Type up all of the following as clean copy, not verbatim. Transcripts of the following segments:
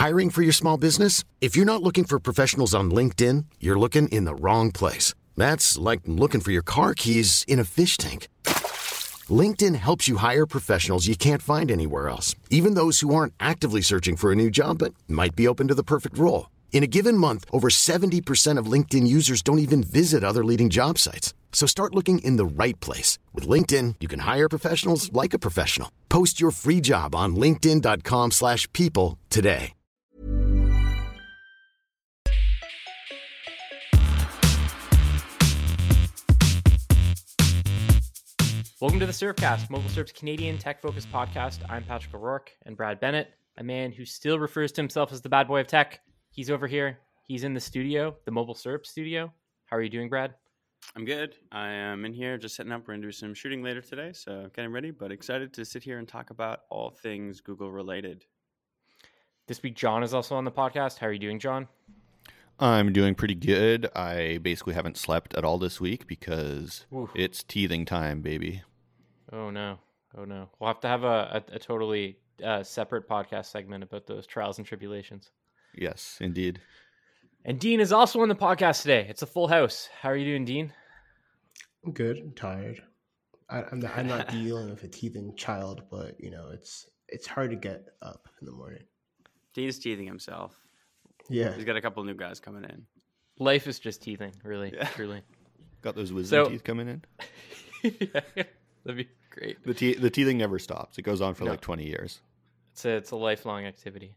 Hiring for your small business? If you're not looking for professionals on LinkedIn, you're looking in the wrong place. That's like looking for your car keys in a fish tank. LinkedIn helps you hire professionals you can't find anywhere else, even those who aren't actively searching for a new job but might be open to the perfect role. In a given month, over 70% of LinkedIn users don't even visit other leading job sites. So start looking in the right place. With LinkedIn, you can hire professionals like a professional. Post your free job on linkedin.com/people today. Welcome to the Surfcast, MobileSurf's Canadian tech-focused podcast. I'm Patrick O'Rourke, and Brad Bennett, a man who still refers to himself as the bad boy of tech. He's over here. He's in the studio, the MobileSurf studio. How are you doing, Brad? I'm good. I am in here just setting up. We're going to do some shooting later today, so getting ready, but excited to sit here and talk about all things Google related. This week, John is also on the podcast. How are you doing, John? I'm doing pretty good. I basically haven't slept at all this week because it's teething time, baby. Oh, no. Oh, no. We'll have to have a totally separate podcast segment about those trials and tribulations. Yes, indeed. And Dean is also on the podcast today. It's a full house. How are you doing, Dean? I'm good. I'm tired. I'm not dealing with a teething child, but you know it's hard to get up in the morning. Dean's teething himself. Yeah, he's got a couple of new guys coming in. Life is just teething, really, truly. Got those wisdom teeth coming in. Yeah, that'd be great. The teething never stops. It goes on for like 20 years. It's a lifelong activity.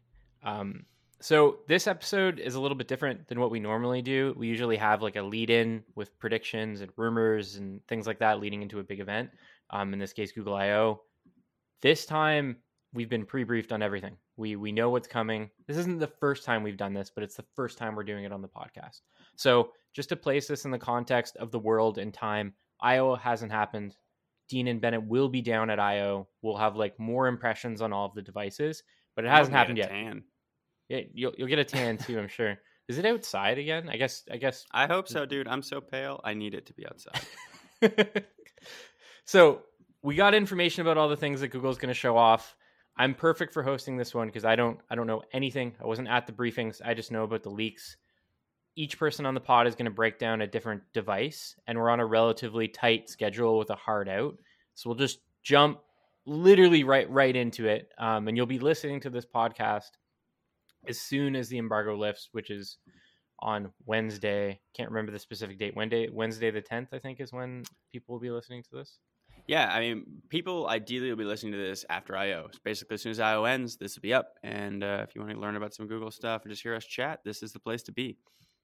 So this episode is a little bit different than what we normally do. We usually have like a lead-in with predictions and rumors and things like that leading into a big event. In this case, Google I/O. This time, we've been pre-briefed on everything. We know what's coming. This isn't the first time we've done this, but it's the first time we're doing it on the podcast. So just to place this in the context of the world and time, I/O hasn't happened. Dean and Bennett will be down at I/O. We'll have like more impressions on all of the devices, but it hasn't happened yet. Yeah, you'll get a tan too, I'm sure. Is it outside again? I guess. I hope so, dude. I'm so pale. I need it to be outside. So we got information about all the things that Google's going to show off. I'm perfect for hosting this one because I don't know anything. I wasn't at the briefings. I just know about the leaks. Each person on the pod is going to break down a different device, and we're on a relatively tight schedule with a hard out. So we'll just jump literally right into it. And you'll be listening to this podcast as soon as the embargo lifts, which is on Wednesday. Can't remember the specific date. Wednesday the 10th, I think, is when people will be listening to this. Yeah, I mean, people ideally will be listening to this after I/O. So basically, as soon as I/O ends, this will be up. And if you want to learn about some Google stuff or just hear us chat, this is the place to be.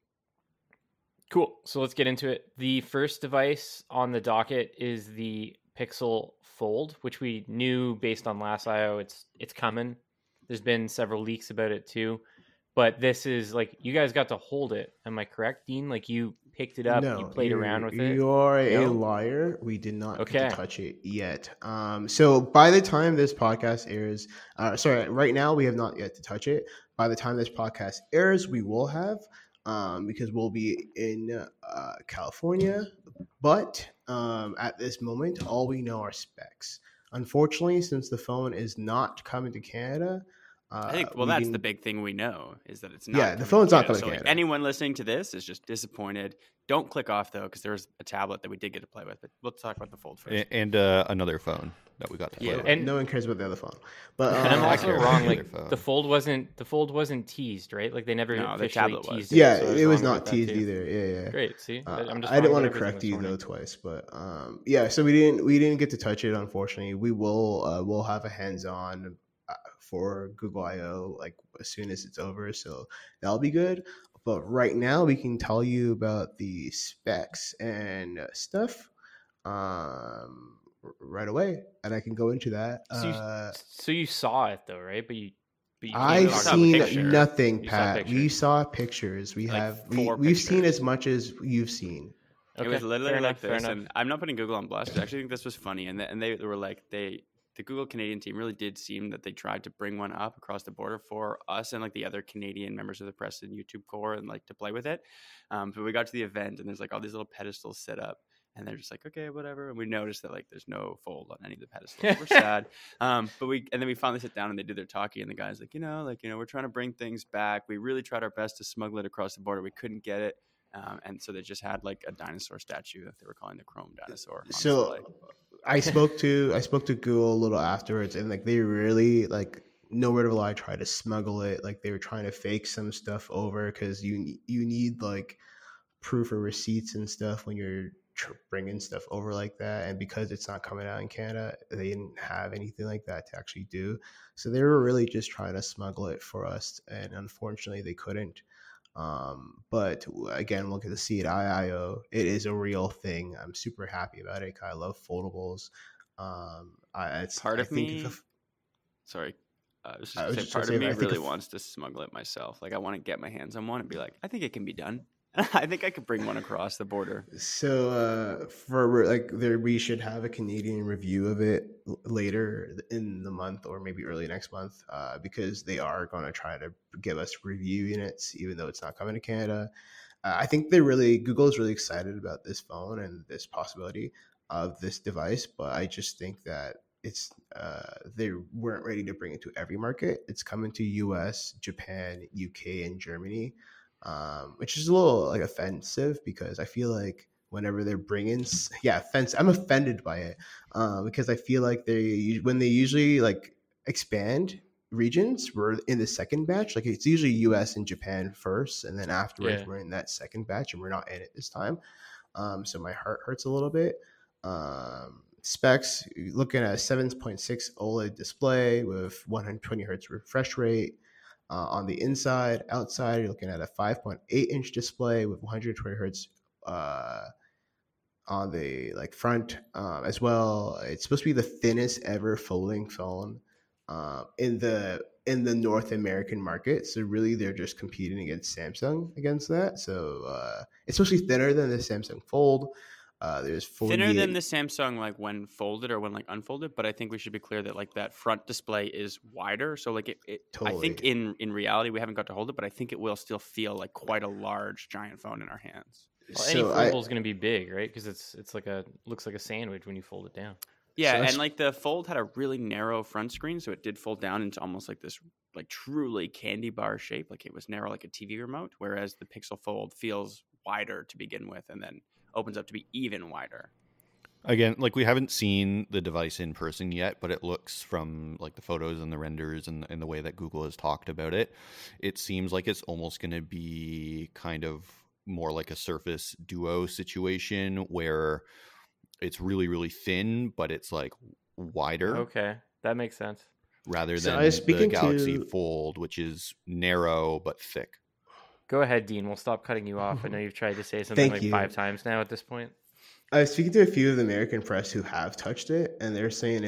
Cool. So let's get into it. The first device on the docket is the Pixel Fold, which we knew based on last I/O. It's coming. There's been several leaks about it too, but this is like, you guys got to hold it. Am I correct, Dean? Like you picked it up, you played around with it? You're a liar. We did not get to touch it yet. So by the time this podcast airs, right now we have not yet to touch it. By the time this podcast airs, we will have, because we'll be in California. But at this moment, all we know are specs. Unfortunately, since the phone is not coming to Canada, I think, that's the big thing we know is that it's not. Yeah, the phone's not coming to Canada. Like, anyone listening to this is just disappointed. Don't click off, though, because there's a tablet that we did get to play with. But we'll talk about the Fold first. And another phone that we got to play with. And no one cares about the other phone. But and I'm also wrong. Like the Fold wasn't teased, right? Like they never officially teased it. Yeah, it was not teased either. Yeah. Great. See, I didn't want to correct you though twice, but yeah. So we didn't get to touch it. Unfortunately, we will. We'll have a hands-on for Google I/O like as soon as it's over, so that'll be good. But right now, we can tell you about the specs and stuff right away, and I can go into that. So you saw it though, right? But I've seen nothing, Pat. We saw pictures. We've seen as much as you've seen. Okay. It was literally like this, and I'm not putting Google on blast. I actually think this was funny, and they were like the Google Canadian team really did seem that they tried to bring one up across the border for us and like the other Canadian members of the press and YouTube core and like to play with it. But we got to the event and there's like all these little pedestals set up And they're just like, okay, whatever. And we noticed that like there's no fold on any of the pedestals. We're sad. And then we finally sit down and they do their talkie, and the guy's like, we're trying to bring things back. We really tried our best to smuggle it across the border. We couldn't get it. And so they just had like a dinosaur statue that they were calling the Chrome Dinosaur. So I spoke to Google a little afterwards, and like they really like no word of a lie tried to smuggle it. Like they were trying to fake some stuff over because you need like proof or receipts and stuff when you're bringing stuff over like that, and because it's not coming out in Canada, they didn't have anything like that to actually do. So they were really just trying to smuggle it for us, and unfortunately they couldn't. But again, look at the See It IIO. It is a real thing. I'm super happy about it. I love foldables. Part of me really wants to smuggle it myself. Like I want to get my hands on one and be like, I think it can be done. I think I could bring one across the border. So we should have a Canadian review of it later in the month or maybe early next month, because they are going to try to give us review units, even though it's not coming to Canada. I think Google is really excited about this phone and this possibility of this device, but I just think that they weren't ready to bring it to every market. It's coming to US, Japan, UK, and Germany. Which is a little like offensive because I feel like whenever they're bringing, I'm offended by it because I feel like when they usually like expand regions, we're in the second batch. Like it's usually US and Japan first, and then afterwards we're in that second batch, and we're not in it this time. So my heart hurts a little bit. Specs, looking at a 7.6 OLED display with 120 hertz refresh rate. On the inside, outside, you're looking at a 5.8 inch display with 120 hertz on the front as well. It's supposed to be the thinnest ever folding phone in the North American market. So really, they're just competing against Samsung against that. So it's supposed to be thinner than the Samsung Fold. There's thinner than the Samsung like when folded or when like unfolded, but I think we should be clear that like that front display is wider. So like it totally. I think in reality we haven't got to hold it, but I think it will still feel like quite a large giant phone in our hands. Well, any foldable is going to be big, right? Because it's like looks like a sandwich when you fold it down. Yeah, and like the Fold had a really narrow front screen, so it did fold down into almost like this like truly candy bar shape. Like it was narrow like a TV remote, whereas the Pixel Fold feels wider to begin with, and then opens up to be even wider. Again, like we haven't seen the device in person yet, but it looks from like the photos and the renders and the way that Google has talked about it, it seems like it's almost going to be kind of more like a Surface Duo situation where it's really, really thin, but it's like wider. Okay, that makes sense. Rather than the Galaxy Fold, which is narrow but thick. Go ahead, Dean. We'll stop cutting you off. I know you've tried to say something 5 times now at this point. I was speaking to a few of the American press who have touched it, and they're saying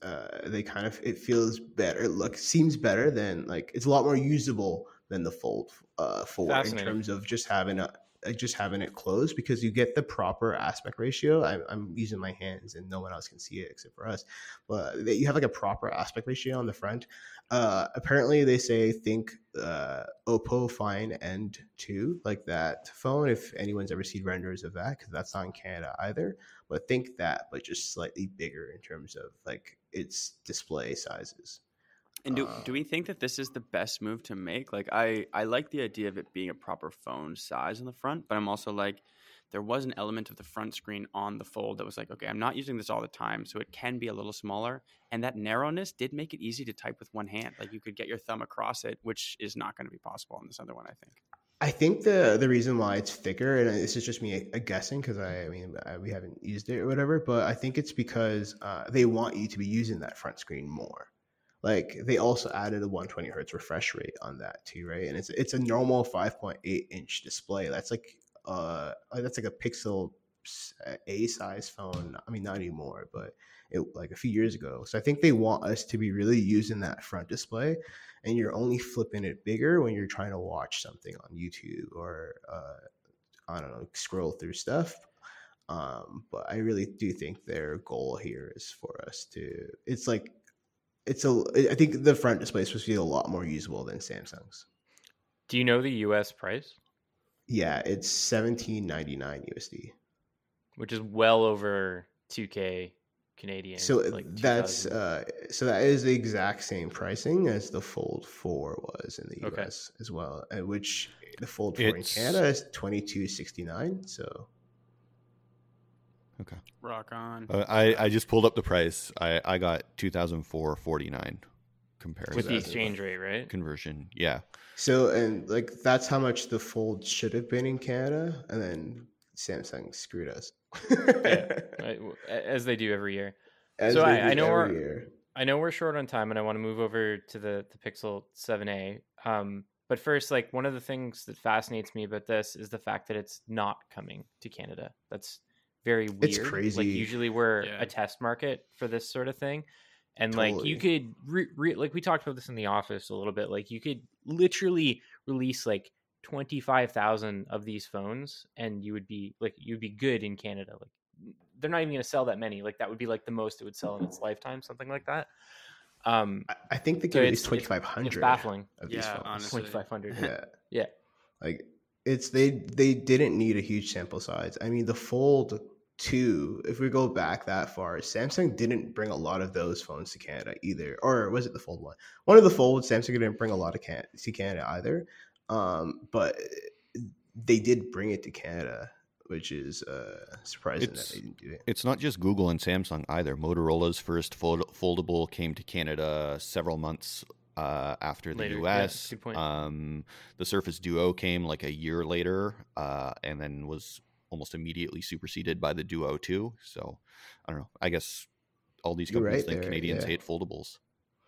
it feels better. Seems better than it's a lot more usable than the Fold 4 in terms of just having it closed, because you get the proper aspect ratio. I'm using my hands and no one else can see it except for us, but you have like a proper aspect ratio on the front. Apparently they say think Oppo Find N2, like that phone, if anyone's ever seen renders of that, because that's not in Canada either, but think that, but just slightly bigger in terms of like its display sizes. And do we think that this is the best move to make? Like I like the idea of it being a proper phone size on the front, but I'm also like, there was an element of the front screen on the Fold that was like, okay, I'm not using this all the time, so it can be a little smaller. And that narrowness did make it easy to type with one hand. Like you could get your thumb across it, which is not going to be possible on this other one, I think. I think the reason why it's thicker, and this is just me guessing because we haven't used it or whatever, but I think it's because they want you to be using that front screen more. Like they also added a 120 hertz refresh rate on that too, right? And it's a normal 5.8 inch display. That's like a Pixel A size phone. I mean, not anymore, but it like a few years ago. So I think they want us to be really using that front display, and you're only flipping it bigger when you're trying to watch something on YouTube or I don't know, scroll through stuff. But I really do think their goal here is for us to. I think the front display is supposed to be a lot more usable than Samsung's. Do you know the US price? Yeah, it's $17.99 USD. which is well over 2K Canadian. So that's so that is the exact same pricing as the Fold 4 was in the US as well, which the Fold 4 in Canada is $22.69. So okay, rock on. I just pulled up the price. I got $2,449 comparison with the exchange rate, right? Conversion, yeah. So and like that's how much the Fold should have been in Canada, and then Samsung screwed us. Yeah, right, as they do every year. So I know we're short on time, and I want to move over to the Pixel 7a. But first, like one of the things that fascinates me about this is the fact that it's not coming to Canada. That's very weird. It's crazy. Like usually we're a test market for this sort of thing. And like you could like we talked about this in the office a little bit, like you could literally release like 25,000 of these phones and you'd be good in Canada. Like they're not even going to sell that many. Like that would be like the most it would sell in its lifetime, something like that. I think they could release 2,500. It's baffling. Of these phones. Honestly. 2,500. Yeah. Like they didn't need a huge sample size. I mean, the Fold 2, if we go back that far, Samsung didn't bring a lot of those phones to Canada either. Or was it the Fold 1? One of the Folds, Samsung didn't bring a lot to Canada either. But they did bring it to Canada, which is surprising that they didn't do it. It's not just Google and Samsung either. Motorola's first foldable came to Canada several months after the US. Yeah, good point. The Surface Duo came like a year later and then was almost immediately superseded by the Duo 2. So I don't know. I guess all these companies think Canadians hate foldables.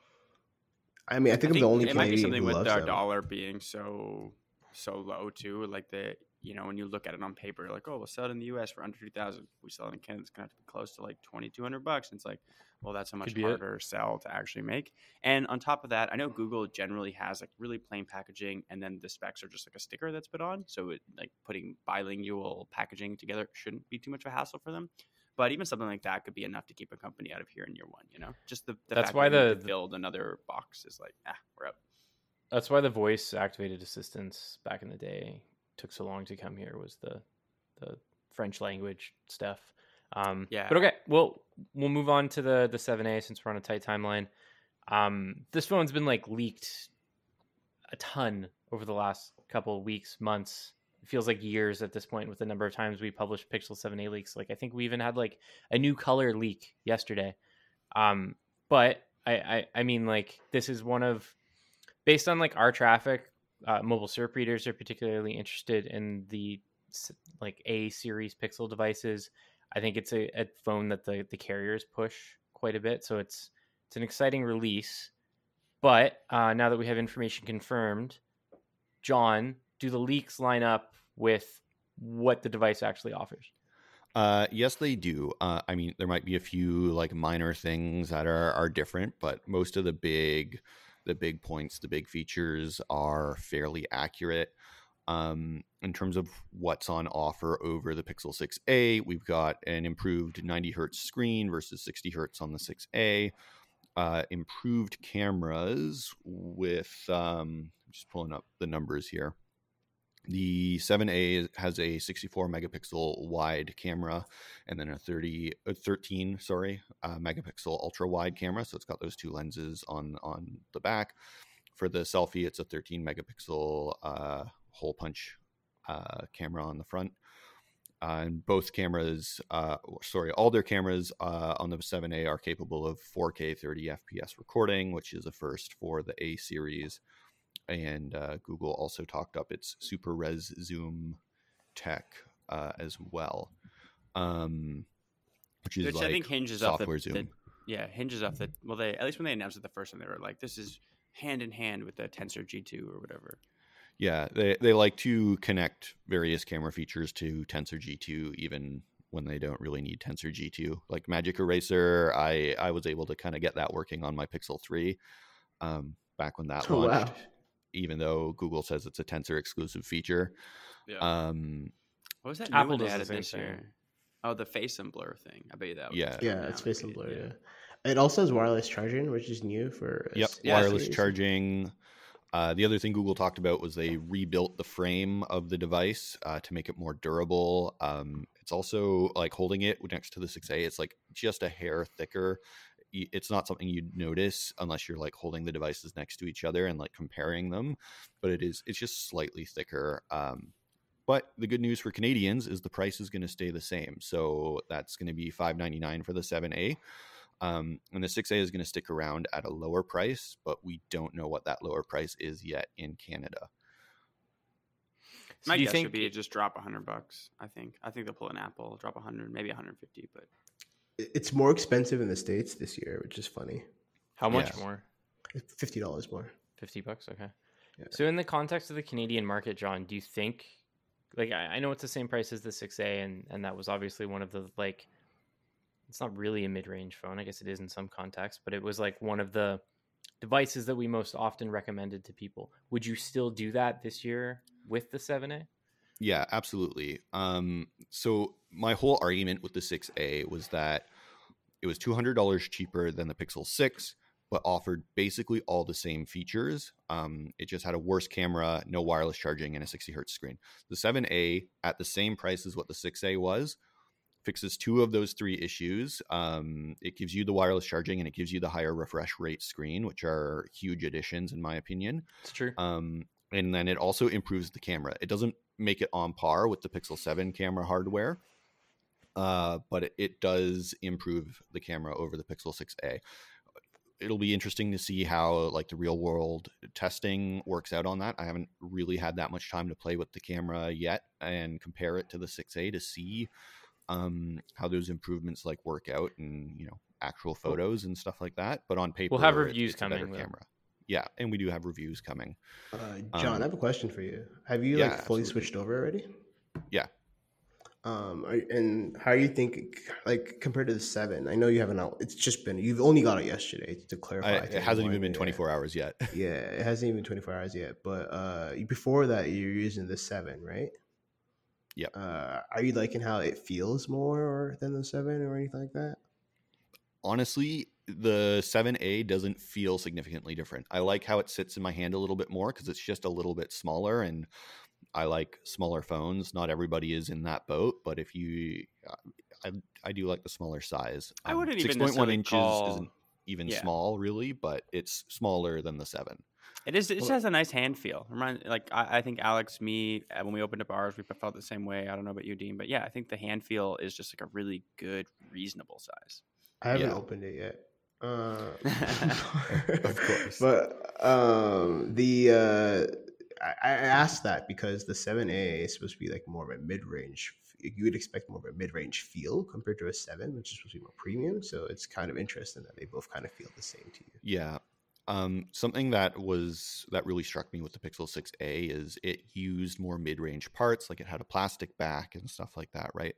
I mean, I think I'm the only Canadian might be something who with loves our them. dollar being so low too. Like when you look at it on paper, you're like, oh, we'll sell it in the US for under 3,000. We sell it in Canada, it's gonna have to be close to like $2,200. And it's like, well, that's a much harder sell to actually make. And on top of that, I know Google generally has like really plain packaging, and then the specs are just like a sticker that's put on. So like putting bilingual packaging together shouldn't be too much of a hassle for them. But even something like that could be enough to keep a company out of here in year one, you know? Just the that's fact why that build another box is like, we're up. That's why the voice activated assistants back in the day took so long to come here, was the French language stuff. But okay, we'll move on to the 7a since we're on a tight timeline. This phone's been like leaked a ton over the last couple of weeks, months. It feels like years at this point with the number of times we published Pixel 7a leaks. Like I think we even had like a new color leak yesterday. But I mean, like this is one of, based on like our traffic, mobile SERP readers are particularly interested in the like A series Pixel devices. I think it's a phone that the carriers push quite a bit. So it's an exciting release. But now that we have information confirmed, John, do the leaks line up with what the device actually offers? Yes, they do. I mean, there might be a few like minor things that are different, but most of the big points, the big features are fairly accurate. In terms of what's on offer over the Pixel 6a, we've got an improved 90 hertz screen versus 60 hertz on the 6a. Improved cameras with, just pulling up the numbers here. The 7a has a 64 megapixel wide camera and then a 13 megapixel ultra wide camera. So it's got those two lenses on the back. For the selfie, it's a 13 megapixel hole punch camera on the front. And both cameras, all their cameras on the 7a are capable of 4K 30 FPS recording, which is a first for the A series. And Google also talked up its super res zoom tech as well, which like I think hinges software off zoom. Hinges off the, well, they, at least when they announced it the first time, they were like, this is hand in hand with the Tensor G2 or whatever. Yeah, they like to connect various camera features to Tensor G2, even when they don't really need Tensor G2. Like Magic Eraser, I was able to kind of get that working on my Pixel 3 back when that launched. Wow. Even though Google says it's a Tensor exclusive feature. Yeah. What was that Apple new does added the this same year? Oh, the face and blur thing. I bet you that was it's face and blur, yeah. It also has wireless charging, which is new for wireless charging. The other thing Google talked about was they rebuilt the frame of the device to make it more durable. It's also like holding it next to the 6A, it's like just a hair thicker. It's not something you'd notice unless you're like holding the devices next to each other and like comparing them, but it's just slightly thicker. But the good news for Canadians is the price is going to stay the same. So that's going to be $599 for the 7A. And the 6A is going to stick around at a lower price, but we don't know what that lower price is yet in Canada. So my guess would be just drop $100. I think they'll pull an Apple, drop 100, maybe 150, but it's more expensive in the States this year, which is funny. How much more? $50 more. $50. Okay. Yeah. So in the context of the Canadian market, John, do you think, like, I know it's the same price as the 6A, and that was obviously one of the, like, it's not really a mid-range phone. I guess it is in some context, but it was like one of the devices that we most often recommended to people. Would you still do that this year with the 7A? Yeah, absolutely. So my whole argument with the 6A was that it was $200 cheaper than the Pixel 6, but offered basically all the same features. It just had a worse camera, no wireless charging, and a 60 hertz screen. The 7A, at the same price as what the 6A was, fixes two of those three issues. It gives you the wireless charging and it gives you the higher refresh rate screen, which are huge additions in my opinion. It's true. And then it also improves the camera. It doesn't make it on par with the Pixel 7 camera hardware, but it does improve the camera over the Pixel 6A. It'll be interesting to see how like the real world testing works out on that. I haven't really had that much time to play with the camera yet and compare it to the 6A to see how those improvements like work out and, you know, actual photos and stuff like that. But on paper, we'll have reviews it's coming. A better camera. Yeah, and we do have reviews coming. John, I have a question for you. Have you like fully switched over already? Yeah. And how you think, like compared to the 7? I know you haven't. It's just been. You've only got it yesterday, to clarify. It hasn't even been 24 hours yet. Yeah, it hasn't even been 24 hours yet. But before that, you're using the 7, right? Yeah. Are you liking how it feels more than the 7 or anything like that? Honestly, the 7A doesn't feel significantly different. I like how it sits in my hand a little bit more because it's just a little bit smaller, and I like smaller phones. Not everybody is in that boat, but if you, I do like the smaller size. I wouldn't even 6.1 inches isn't even small really, but it's smaller than the 7. It is. It just has a nice hand feel. I think Alex, me, when we opened up ours, we felt the same way. I don't know about you, Dean, but yeah, I think the hand feel is just like a really good, reasonable size. I haven't opened it yet. Of course. But I asked that because the 7A is supposed to be like more of a mid-range. You would expect more of a mid-range feel compared to a 7, which is supposed to be more premium. So it's kind of interesting that they both kind of feel the same to you. Yeah. Something that really struck me with the Pixel 6A is it used more mid-range parts, like it had a plastic back and stuff like that, right?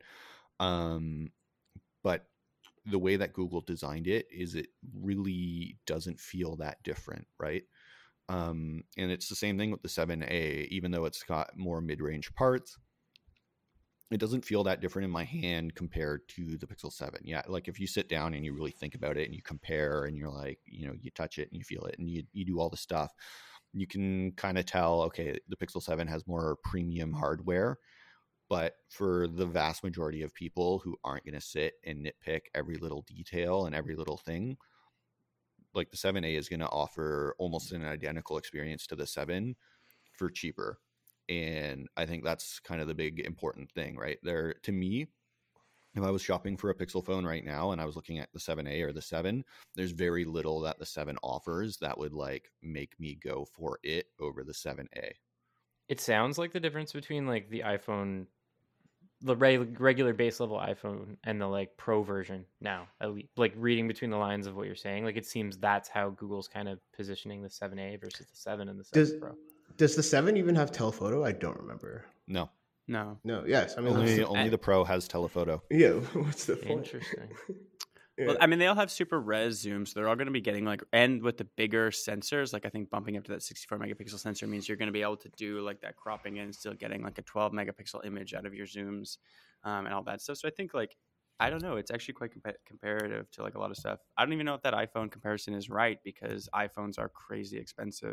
But the way that Google designed it is it really doesn't feel that different, right? And it's the same thing with the 7A, even though it's got more mid-range parts. It doesn't feel that different in my hand compared to the Pixel 7. Yeah, like if you sit down and you really think about it and you compare and you're like, you know, you touch it and you feel it and you do all the stuff, you can kind of tell, okay, the Pixel 7 has more premium hardware. But for the vast majority of people who aren't going to sit and nitpick every little detail and every little thing, like the 7A is going to offer almost an identical experience to the 7 for cheaper. And I think that's kind of the big important thing, right? There, to me, if I was shopping for a Pixel phone right now and I was looking at the 7A or the 7, there's very little that the 7 offers that would like make me go for it over the 7A. It sounds like the difference between like the iPhone, the regular base level iPhone, and the like Pro version now, at least, like reading between the lines of what you're saying, like it seems that's how Google's kind of positioning the 7A versus the 7 and the 7 Pro. Does the 7 even have telephoto? I don't remember. No. Yes. I mean, only the Pro has telephoto. Yeah. What's the point? Interesting. Yeah. Well, I mean, they all have super res zoom, so they're all going to be getting like, and with the bigger sensors, like I think bumping up to that 64 megapixel sensor means you're going to be able to do like that cropping and still getting like a 12 megapixel image out of your zooms and all that stuff. So I think like, I don't know, it's actually quite comparative to like a lot of stuff. I don't even know if that iPhone comparison is right because iPhones are crazy expensive.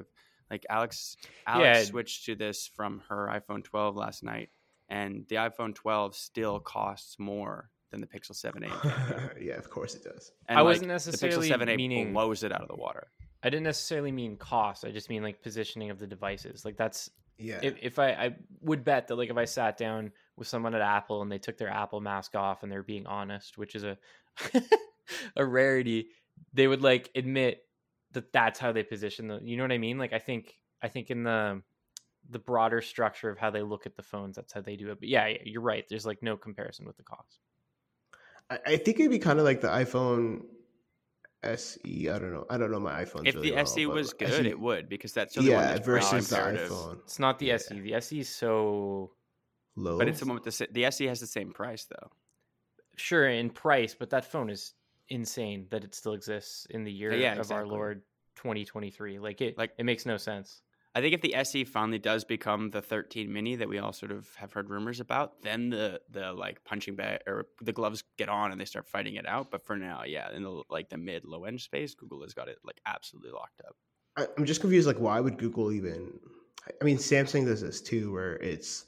Like Alex switched to this from her iPhone 12 last night, and the iPhone 12 still costs more than the Pixel 7a. Yeah, of course it does. And I wasn't necessarily the Pixel 7a meaning blows it out of the water. I didn't necessarily mean cost. I just mean like positioning of the devices. Like that's yeah. If I would bet that like if I sat down with someone at Apple and they took their Apple mask off and they're being honest, which is a a rarity, they would like admit that that's how they position the. You know what I mean? Like I think in the broader structure of how they look at the phones, that's how they do it. But yeah, you're right. There's like no comparison with the cost. I think it'd be kind of like the iPhone SE. I don't know my iPhone. If really the SE was good, SE, it would, because that's the one that's versus the iPhone. It's not the SE. The SE is so low, but it's the one with the SE has the same price though. Sure, in price, but that phone is insane that it still exists in the year of our Lord 2023. Like it makes no sense. I think if the SE finally does become the 13 mini that we all sort of have heard rumors about, then the like punching bag or the gloves get on and they start fighting it out. But for now, yeah, in the mid low end space, Google has got it like absolutely locked up. I'm just confused. Like, why would Google even? I mean, Samsung does this too, where its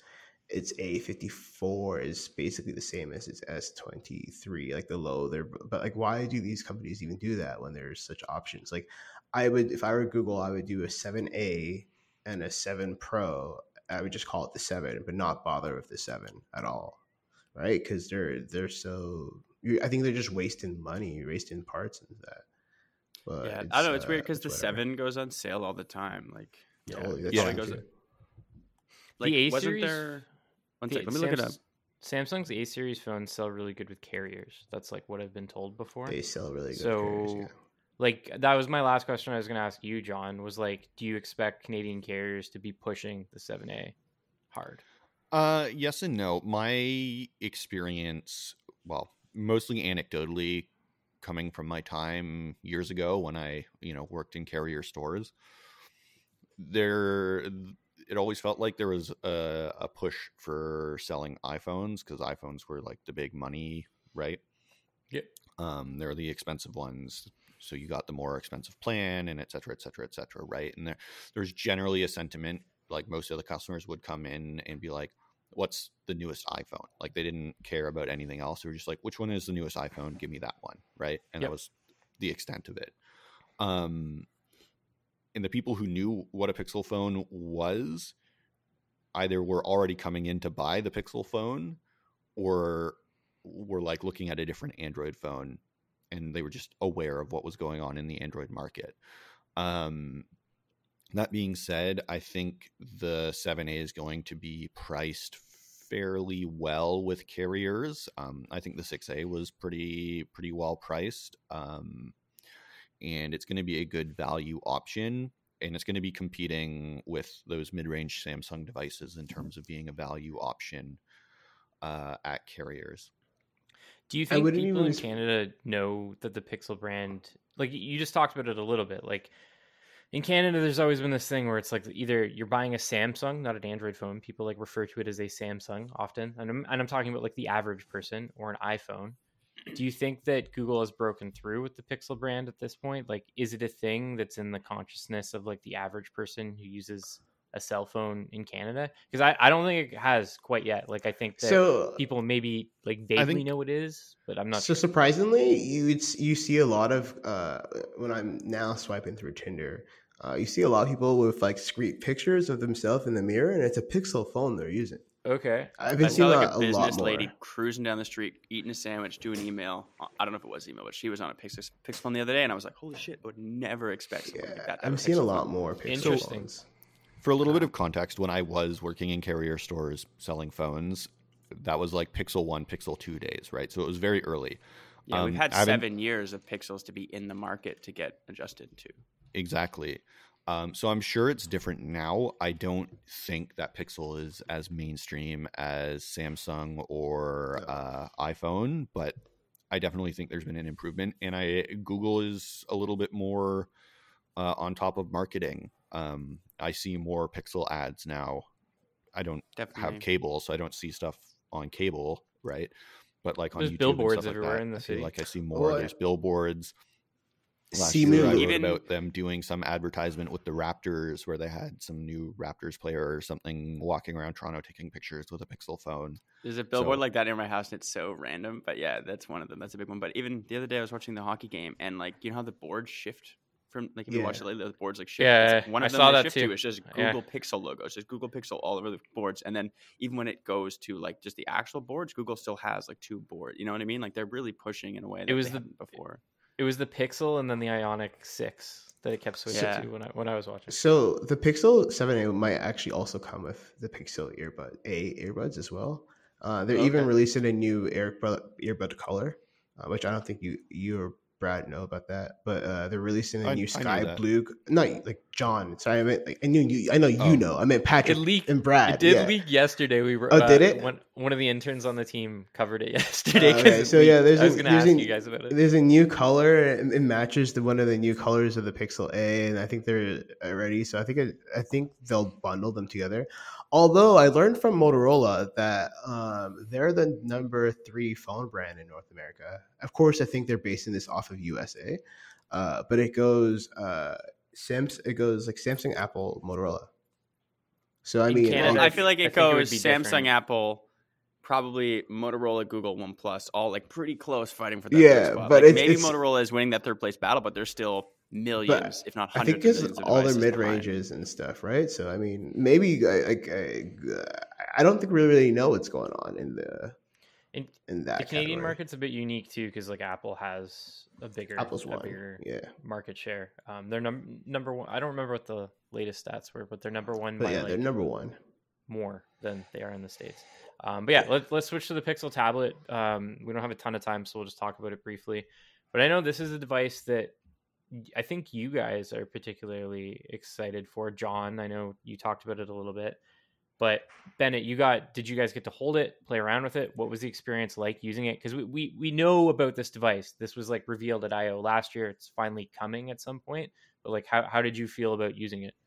A54 is basically the same as its S23, like the low there. But like, why do these companies even do that when there's such options? Like, if I were Google, I would do a 7A and a 7 Pro. I would just call it the 7, but not bother with the 7 at all, right? Because they're so. I think they're just wasting money, wasting parts and that. But yeah, I don't know. It's weird because the 7 goes on sale all the time. Like, goes. Like, the A wasn't series. there? One second, let me look it up. Samsung's A series phones sell really good with carriers. That's like what I've been told before. They sell really good. So, carriers, yeah. Like that was my last question I was going to ask you, John. Was like, do you expect Canadian carriers to be pushing the 7A hard? Yes and no. My experience, well, mostly anecdotally, coming from my time years ago when I, worked in carrier stores, it always felt like there was a push for selling iPhones because iPhones were like the big money, right? Yep. They're the expensive ones. So you got the more expensive plan and et cetera, right? And there's generally a sentiment, like most of the customers would come in and be like, what's the newest iPhone? Like they didn't care about anything else. They were just like, which one is the newest iPhone? Give me that one, right? And that was the extent of it. And the people who knew what a Pixel phone was either were already coming in to buy the Pixel phone or were like looking at a different Android phone, and they were just aware of what was going on in the Android market. That being said, I think the 7A is going to be priced fairly well with carriers. I think the 6A was pretty well priced. And it's going to be a good value option. And it's going to be competing with those mid-range Samsung devices in terms of being a value option at carriers. Do you think people in Canada know that the Pixel brand, like you just talked about it a little bit, like in Canada, there's always been this thing where it's like either you're buying a Samsung, not an Android phone. People like refer to it as a Samsung often. And I'm talking about like the average person or an iPhone. Do you think that Google has broken through with the Pixel brand at this point? Like, is it a thing that's in the consciousness of like the average person who uses a cell phone in Canada? Because I don't think it has quite yet. Like, I think that people maybe like vaguely know it is, but I'm not so sure. Surprisingly, you see a lot of when I'm now swiping through Tinder, you see a lot of people with like screen pictures of themselves in the mirror, and it's a Pixel phone they're using. Okay. I've been seeing like a business lot more. lady cruising down the street, eating a sandwich, doing email. I don't know if it was email, but she was on a Pixel phone the other day, and I was like, holy shit, I would never expect something like that. I'm seeing a lot more Pixel phones. For a little bit of context, when I was working in carrier stores selling phones, that was like Pixel 1, Pixel 2 days, right? So it was very early. Yeah, we've had 7 years of Pixels to be in the market to get adjusted to. Exactly. So I'm sure it's different now. I don't think that Pixel is as mainstream as Samsung or iPhone, but I definitely think there's been an improvement. And Google is a little bit more on top of marketing. I see more Pixel ads now. I don't have cable, so I don't see stuff on cable, right? But like on there's YouTube billboards and stuff everywhere like that, in the city. I feel like I see more. There's billboards. Last year I wrote about them doing some advertisement with the Raptors where they had some new Raptors player or something walking around Toronto taking pictures with a Pixel phone. There's a billboard like that in my house, and it's so random. But yeah, that's one of them. That's a big one. But even the other day I was watching the hockey game, and like, you know how the boards shift from, like, if you watch it lately, the boards like shift. Yeah, one of them I saw they that shift too. to. It's just Google Pixel logo. It's just Google Pixel all over the boards. And then even when it goes to like just the actual boards, Google still has like 2 boards. You know what I mean? Like, they're really pushing in a way that they haven't before. It was the Pixel and then the Ionic 6 that it kept switching to when I was watching. So the Pixel 7a might actually also come with the Pixel earbuds as well. They're even releasing a new earbud color, which I don't think you or Brad know about that, but they're releasing a new sky blue. Not like John. Sorry, I meant like I know you know. I meant Patrick and Brad. It did leak yesterday. We were. Did it? One of the interns on the team covered it yesterday. So yeah, I was going to ask you guys about it. There's a new color, and it matches one of the new colors of the Pixel A, and I think they're ready. So I think they'll bundle them together. Although I learned from Motorola that they're the number 3 phone brand in North America. Of course, I think they're basing this off of USA, but it goes like Samsung, Apple, Motorola. So I mean, I feel like it goes Samsung, Apple, probably Motorola, Google, OnePlus, all like pretty close fighting for that third spot. But like, maybe Motorola is winning that third place battle, but they're still millions, if not hundreds. I think it's all their mid ranges and stuff, right? So I mean, maybe I don't think we really know what's going on in that. The Canadian market's a bit unique too, because like Apple has a bigger market share. They're number one. I don't remember what the latest stats were, but they're number one. But they're number one more than they are in the States. But yeah, let's switch to the Pixel tablet. We don't have a ton of time, so we'll just talk about it briefly. But I know this is a device that I think you guys are particularly excited for. John, I know you talked about it a little bit, but Bennett, did you guys get to hold it, play around with it? What was the experience like using it? Because we know about this device. This was like revealed at I/O last year. It's finally coming at some point. But like, how did you feel about using it?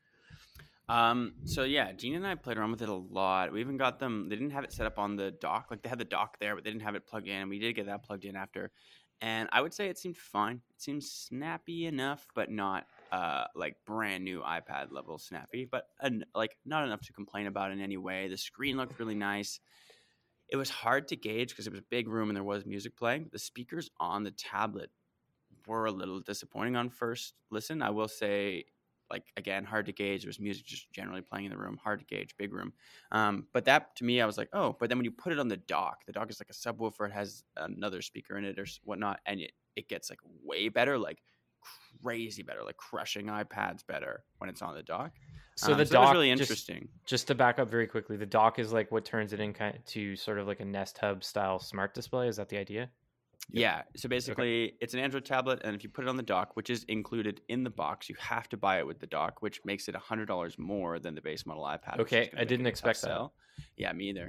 So yeah, Gene and I played around with it a lot. We even got them. They didn't have it set up on the dock. Like, they had the dock there, but they didn't have it plugged in. And we did get that plugged in after. And I would say it seemed fine. It seemed snappy enough, but not like brand new iPad level snappy, but like not enough to complain about in any way. The screen looked really nice. It was hard to gauge because it was a big room and there was music playing. The speakers on the tablet were a little disappointing on first listen. I will say, like, again, hard to gauge. There was music just generally playing in the room. Hard to gauge, big room. But that, to me, I was like, oh. But then when you put it on the dock is like a subwoofer. It has another speaker in it or whatnot. And it gets, like, way better, like crazy better, like crushing iPads better when it's on the dock. So the dock was really interesting. Just to back up very quickly, the dock is like what turns it into sort of like a Nest Hub style smart display. Is that the idea? Yeah. So basically, It's an Android tablet, and if you put it on the dock, which is included in the box, you have to buy it with the dock, which makes it $100 more than the base model iPad. Okay, I didn't expect that. Yeah, me either.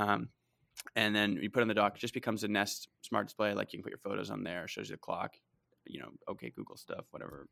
And then you put it on the dock, it just becomes a Nest smart display. Like, you can put your photos on there, shows you the clock, OK Google stuff, whatever.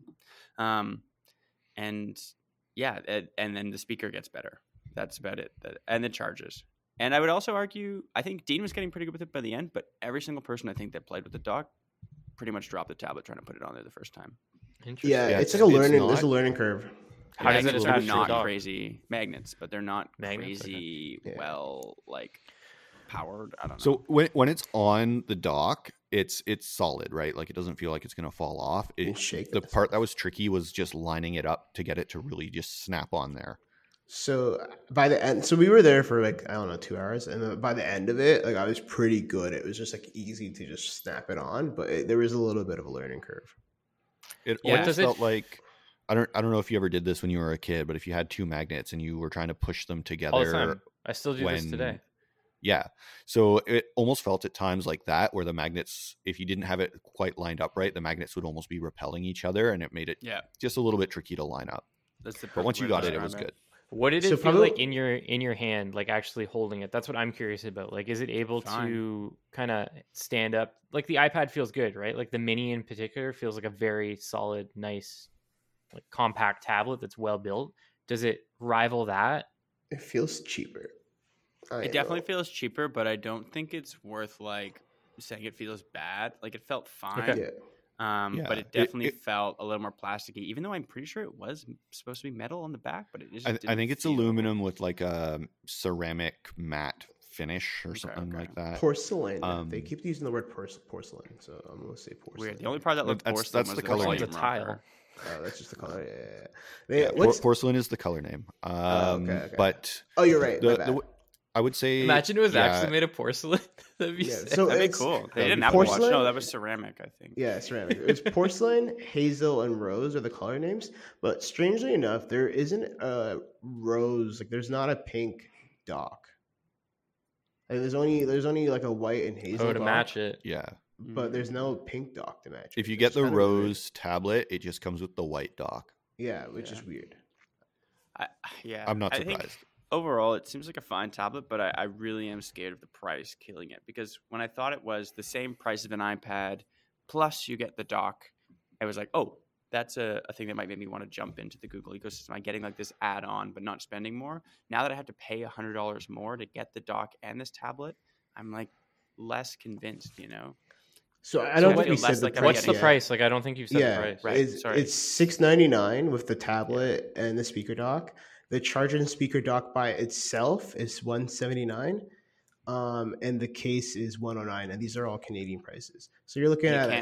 And yeah, and then the speaker gets better. That's about it. And the charges. And I would also argue, I think Dean was getting pretty good with it by the end, but every single person I think that played with the dock pretty much dropped the tablet trying to put it on there the first time. Interesting. Yeah, it's like there's a learning curve. How does it attach not crazy magnets, but they're not crazy well, like, powered. I don't know. So when it's on the dock, it's solid, right? Like, it doesn't feel like it's going to fall off. The part that was tricky was just lining it up to get it to really just snap on there. So by the end, we were there for like, I don't know, 2 hours. And by the end of it, like, I was pretty good. It was just like easy to just snap it on, but there was a little bit of a learning curve. It always felt like, I don't know if you ever did this when you were a kid, but if you had 2 magnets and you were trying to push them together. All the time. I still do this today. Yeah. So it almost felt at times like that, where the magnets, if you didn't have it quite lined up right, the magnets would almost be repelling each other, and it made it just a little bit tricky to line up. But once you got it, it was good. What did it feel like in your hand, like actually holding it? That's what I'm curious about. Like, is it able to kind of stand up? Like, the iPad feels good, right? Like, the Mini in particular feels like a very solid, nice, like, compact tablet that's well built. Does it rival that? It feels cheaper. It definitely feels cheaper, but I don't think it's worth, like, saying it feels bad. Like, it felt fine. Okay. But it definitely felt a little more plasticky, even though I'm pretty sure it was supposed to be metal on the back, but it just I think it's aluminum with like a ceramic matte finish or something like that. Porcelain. They keep using the word porcelain, so I'm going to say porcelain. Weird. The only part that looked porcelain was the color name. Tile. Oh, that's just the color. Yeah. Porcelain is the color name. Okay. But you're right. I would say. Imagine it was actually made of porcelain. That'd be sick. So that'd be cool. They didn't have porcelain. Watch. No, that was ceramic, I think. Yeah, ceramic. It's porcelain, hazel, and rose are the color names. But strangely enough, there isn't a rose. Like, there's not a pink dock. Like, there's only like a white and hazel. To match it. Yeah. But there's no pink dock to match. If you get the rose tablet, it just comes with the white dock. Yeah, which is weird. I'm not surprised. Overall, it seems like a fine tablet, but I really am scared of the price killing it, because when I thought it was the same price of an iPad plus you get the dock, I was like, oh, that's a thing that might make me want to jump into the Google ecosystem. I'm getting like this add-on, but not spending more. Now that I have to pay $100 more to get the dock and this tablet, I'm like less convinced, you know? So I don't think we said the price. What's the price? Like, I don't think you said the price. Right. It's $699 with the tablet and the speaker dock. The charger and speaker dock by itself is $179, and the case is $109, and these are all Canadian prices. So you're looking at a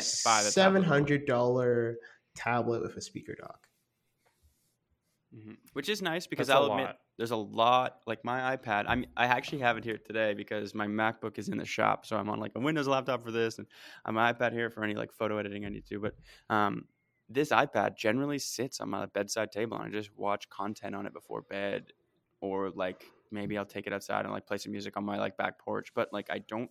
$700 tablet with a speaker dock. Mm-hmm. Which is nice, because I'll admit there's a lot. Like my iPad, I actually have it here today because my MacBook is in the shop, so I'm on like a Windows laptop for this, and I have my iPad here for any like photo editing I need to do. But this iPad generally sits on my bedside table, and I just watch content on it before bed, or like maybe I'll take it outside and like play some music on my like back porch. But like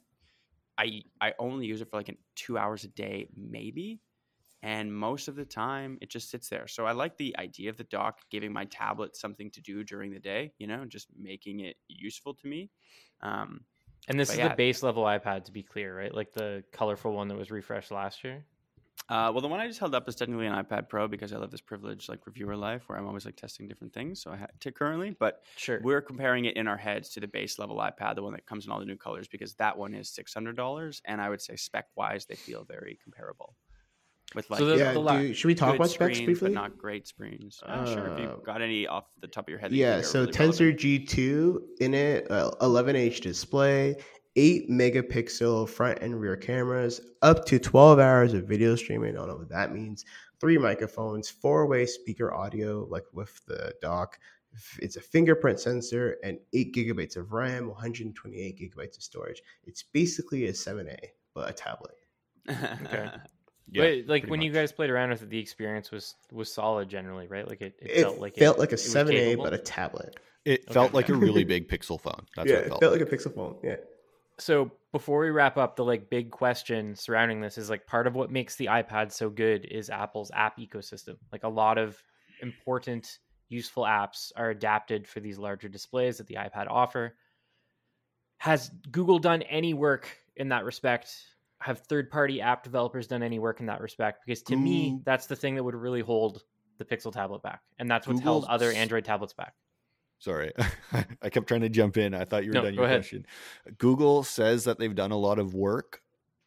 I only use it for like 2 hours a day, maybe. And most of the time, it just sits there. So I like the idea of the dock giving my tablet something to do during the day, you know, just making it useful to me. And this is the base level iPad, to be clear, right? Like the colorful one that was refreshed last year? Well, the one I just held up is technically an iPad Pro, because I live this privileged like reviewer life where I'm always like testing different things. So I had to currently, but we're comparing it in our heads to the base level iPad, the one that comes in all the new colors, because that one is $600. And I would say spec wise, they feel very comparable. With like, should we talk about specs briefly? But not great screens. Sure, if you've got any off the top of your head. So really Tensor G2 in it, 11-inch display, 8 megapixel front and rear cameras, up to 12 hours of video streaming. I don't know what that means. 3 microphones, 4-way speaker audio, like with the dock. It's a fingerprint sensor, and 8 gigabytes of RAM, 128 gigabytes of storage. It's basically a 7A, but a tablet. Okay. Yeah, but like when you guys played around with it, the experience was solid generally, right? Like it felt like a 7A, but a tablet. It felt like a really big Pixel phone. That's what it felt like a Pixel phone. Yeah. So before we wrap up, the like big question surrounding this is like part of what makes the iPad so good is Apple's app ecosystem. Like a lot of important, useful apps are adapted for these larger displays that the iPad offer. Has Google done any work in that respect? Have third-party app developers done any work in that respect? Because to me, that's the thing that would really hold the Pixel tablet back. And that's what's held other Android tablets back. Sorry, I kept trying to jump in. I thought you were done your question. Google says that they've done a lot of work.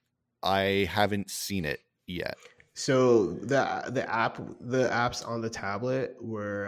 I haven't seen it yet. So the apps on the tablet were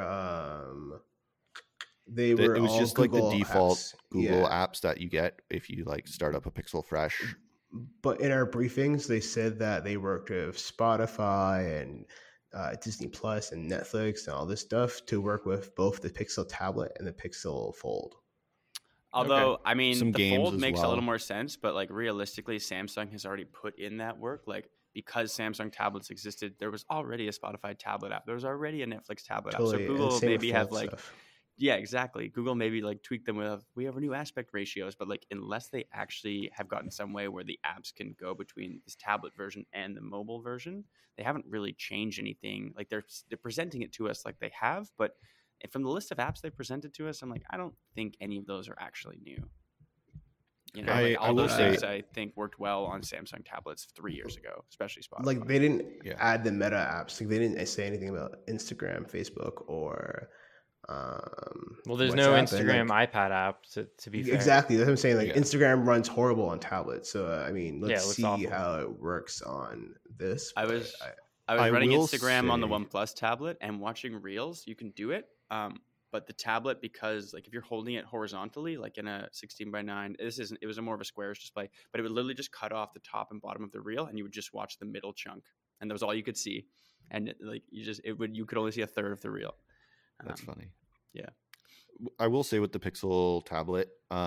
it was just Google like the default apps. Google apps that you get if you like start up a Pixel Fresh. But in our briefings, they said that they worked with Spotify and Disney Plus and Netflix and all this stuff to work with both the Pixel tablet and the Pixel Fold. Although, I mean, the Fold makes a little more sense, but like realistically, Samsung has already put in that work. Like because Samsung tablets existed, there was already a Spotify tablet app. There was already a Netflix tablet app. So Google maybe have like stuff. Yeah, exactly. Google maybe like tweak them with we have new aspect ratios, but like unless they actually have gotten some way where the apps can go between this tablet version and the mobile version, they haven't really changed anything. Like they're presenting it to us like they have, but from the list of apps they presented to us, I'm like, I don't think any of those are actually new. You know, all those things I think worked well on Samsung tablets 3 years ago, especially Spotify. Like they didn't add the Meta apps. Like they didn't say anything about Instagram, Facebook, or Well, there's no Instagram iPad app to be fair. Exactly, that's what I'm saying. Like Instagram runs horrible on tablets, so I mean, let's see how it works on this. I was running Instagram on the OnePlus tablet and watching Reels. You can do it, but the tablet, because like if you're holding it horizontally, like in a 16:9, it was a more of a squarish display, but it would literally just cut off the top and bottom of the reel, and you would just watch the middle chunk, and that was all you could see, and like you could only see a third of the reel. That's funny. Yeah. I will say with the Pixel tablet,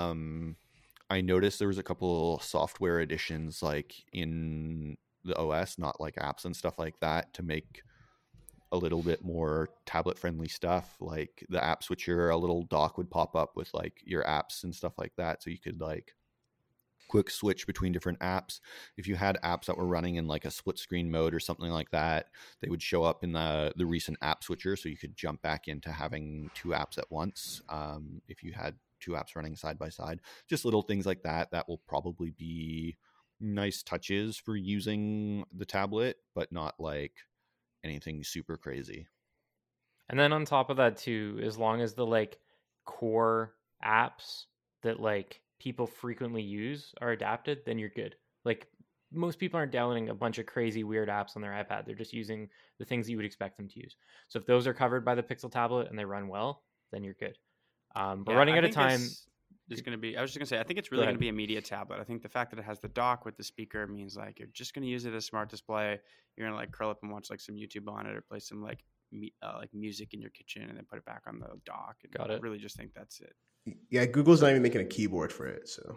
I noticed there was a couple software additions like in the OS, not like apps and stuff like that, to make a little bit more tablet friendly stuff. Like the app switcher, a little dock would pop up with like your apps and stuff like that. So you could like quick switch between different apps. If you had apps that were running in like a split screen mode or something like that, they would show up in the recent app switcher, so you could jump back into having two apps at once. If you had two apps running side by side, just little things like that will probably be nice touches for using the tablet, but not like anything super crazy. And then on top of that too, as long as the like core apps that like people frequently use are adapted, then you're good. Like most people aren't downloading a bunch of crazy weird apps on their iPad. They're just using the things you would expect them to use. So if those are covered by the Pixel tablet and they run well, then you're good. But running out of time is going to be, I was just going to say, I think it's really going to be a media tablet. I think the fact that it has the dock with the speaker means like you're just going to use it as a smart display. You're going to like curl up and watch like some YouTube on it, or play some like music in your kitchen and then put it back on the dock. And Got it. I really just think that's it. Yeah, Google's not even making a keyboard for it. So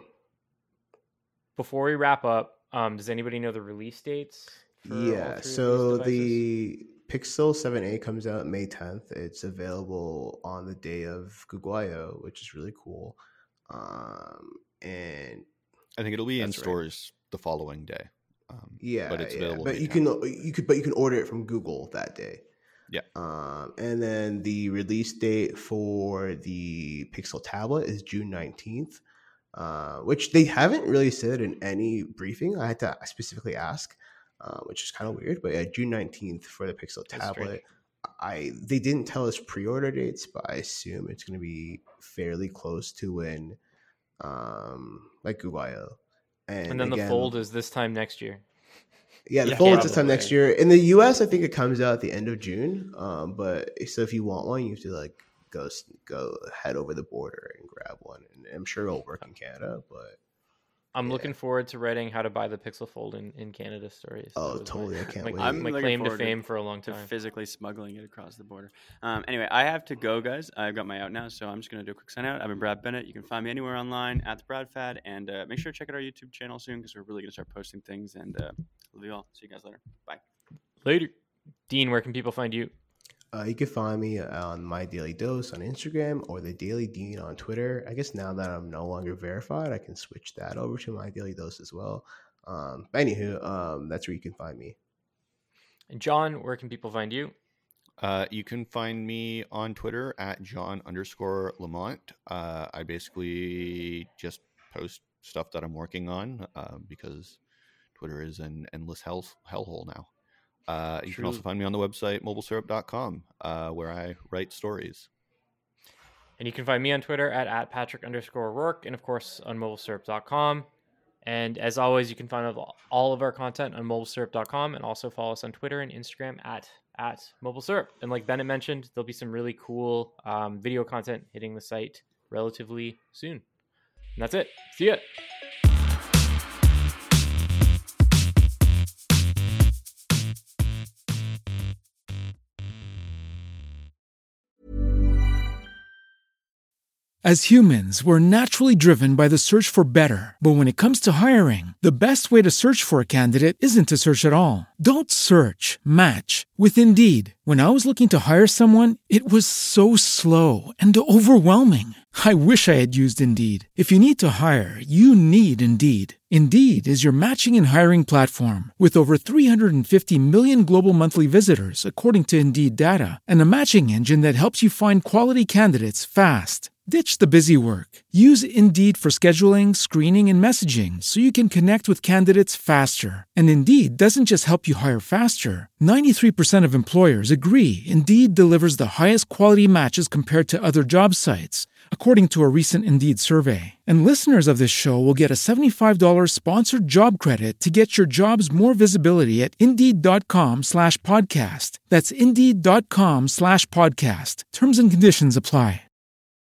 before we wrap up, does anybody know the release dates? Yeah, so the Pixel 7a comes out May 10th. It's available on the day of Google I/O, which is really cool. And I think it'll be in stores the following day. But it's available. But you can order it from Google that day. Yeah. And then the release date for the Pixel tablet is June 19th, which they haven't really said in any briefing. I had to specifically ask, which is kind of weird. But yeah, June 19th for the Pixel tablet. They didn't tell us pre-order dates, but I assume it's going to be fairly close to when like Google I/O. And then again, the Fold is this time next year. Yeah, the Fold is this time next year. In the US, I think it comes out at the end of June. But so if you want one, you have to like go head over the border and grab one. And I'm sure it'll work in Canada, but I'm looking forward to writing how to buy the Pixel Fold in Canada stories. Oh, totally. I can't wait. I'm my claim to fame for a long time. Physically smuggling it across the border. Anyway, I have to go, guys. I've got my out now, so I'm just going to do a quick sign out. I've been Brad Bennett. You can find me anywhere online at the Brad Fad, and make sure to check out our YouTube channel soon, because we're really going to start posting things, and love you all. See you guys later. Bye. Later. Dean, where can people find you? You can find me on My Daily Dose on Instagram, or The Daily Dean on Twitter. I guess now that I'm no longer verified, I can switch that over to My Daily Dose as well. But anywho, that's where you can find me. And John, where can people find you? You can find me on Twitter at John_Lamont. I basically just post stuff that I'm working on because Twitter is an endless hellhole now. You can also find me on the website mobilesyrup.com, where I write stories. And you can find me on Twitter at Patrick_Rourke, and of course on mobilesyrup.com. And as always, you can find all of our content on mobilesyrup.com, and also follow us on Twitter and Instagram at mobilesyrup. And like Bennett mentioned, there'll be some really cool video content hitting the site relatively soon. And that's it. See ya. As humans, we're naturally driven by the search for better. But when it comes to hiring, the best way to search for a candidate isn't to search at all. Don't search, match with Indeed. When I was looking to hire someone, it was so slow and overwhelming. I wish I had used Indeed. If you need to hire, you need Indeed. Indeed is your matching and hiring platform with over 350 million global monthly visitors, according to Indeed data, and a matching engine that helps you find quality candidates fast. Ditch the busy work. Use Indeed for scheduling, screening, and messaging so you can connect with candidates faster. And Indeed doesn't just help you hire faster. 93% of employers agree Indeed delivers the highest quality matches compared to other job sites, according to a recent Indeed survey. And listeners of this show will get a $75 sponsored job credit to get your jobs more visibility at Indeed.com/podcast. That's Indeed.com/podcast. Terms and conditions apply.